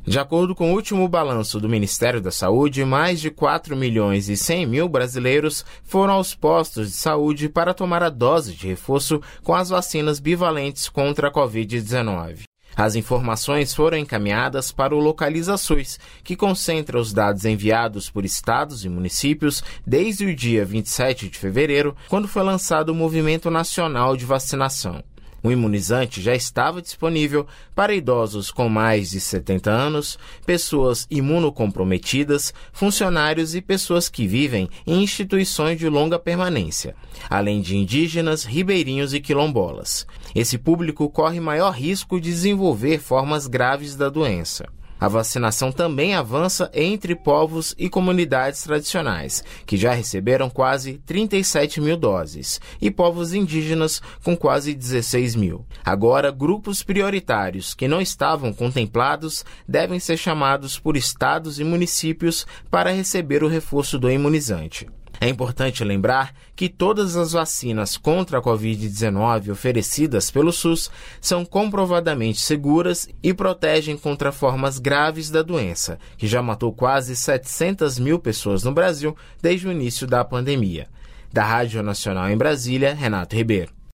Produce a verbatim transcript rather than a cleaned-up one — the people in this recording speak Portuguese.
De acordo com o último balanço do Ministério da Saúde, mais de quatro milhões e cem mil brasileiros foram aos postos de saúde para tomar a dose de reforço com as vacinas bivalentes contra a covid dezenove. As informações foram encaminhadas para o Localiza SUS, que concentra os dados enviados por estados e municípios desde o dia vinte e sete de fevereiro, quando foi lançado o Movimento Nacional de Vacinação. O imunizante já estava disponível para idosos com mais de setenta anos, pessoas imunocomprometidas, funcionários e pessoas que vivem em instituições de longa permanência, além de indígenas, ribeirinhos e quilombolas. Esse público corre maior risco de desenvolver formas graves da doença. A vacinação também avança entre povos e comunidades tradicionais, que já receberam quase trinta e sete mil doses, e povos indígenas com quase dezesseis mil. Agora, grupos prioritários que não estavam contemplados devem ser chamados por estados e municípios para receber o reforço do imunizante. É importante lembrar que todas as vacinas contra a covid dezenove oferecidas pelo SUS são comprovadamente seguras e protegem contra formas graves da doença, que já matou quase setecentas mil pessoas no Brasil desde o início da pandemia. Da Rádio Nacional em Brasília, Renato Ribeiro.